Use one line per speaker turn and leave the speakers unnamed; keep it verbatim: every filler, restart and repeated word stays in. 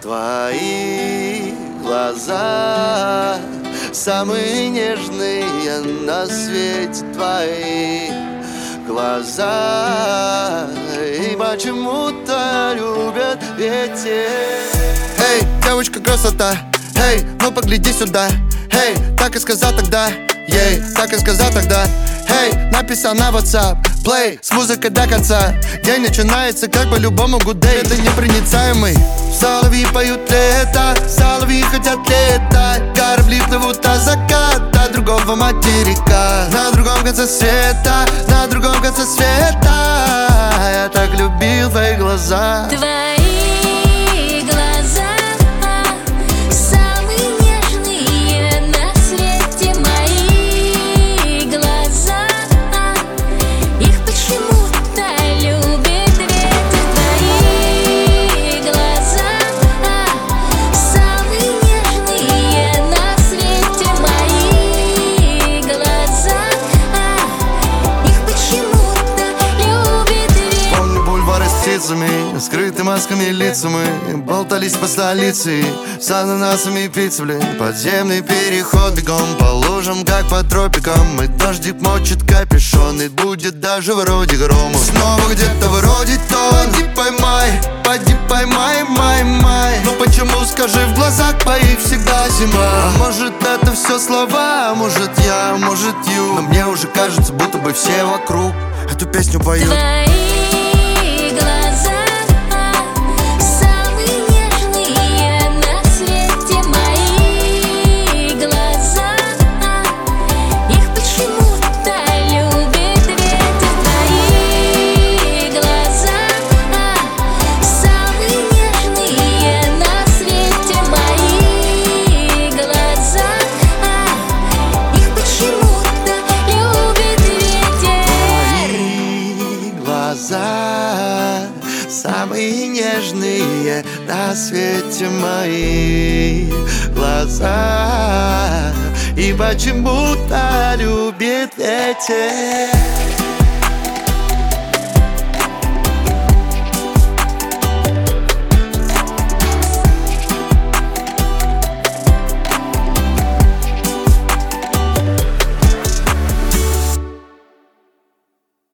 Твои глаза самые нежные на свете, твои глаза и почему-то любят ветер. Эй, девочка, красота, эй, ну погляди сюда. Эй, так и сказал тогда, ей, так и сказал тогда. Эй, написал на WhatsApp, play с музыкой до конца. День начинается как по-любому good day. Это непроницаемый. Соловьи поют лето, соловьи хотят летать. Корабли плывут от заката другого материка. На другом конце света, на другом конце света. Я так любил твои глаза.
Твои глаза самые нежные на свете. Мои глаза, их почему-то любит ветер. Твои глаза самые нежные на свете. Мои глаза, их почему-то любит ветер.
Помню бульвары с птицами, скрыты масками лица. Мы болтались по столице с ананасами и пиццей, блин. Подземный переход бегом по лужам, как по тропикам. И дождик мочит капюшон, и будет даже вроде грома. Снова где-то вроде то. Поди поймай, поди поймай, май, май. Ну почему, скажи, в глазах твоих всегда зима? А может это все слова, а может я, а может ю. Но мне уже кажется, будто бы все вокруг эту песню поют.
Твои глаза самые нежные на свете. Мои глаза, их почему-то любит ветер. Твои глаза самые нежные на свете. Мои глаза, их почему-то любит ветер.
Твои глаза самые нежные на свете. Мои глаза и почему-то любит ветер.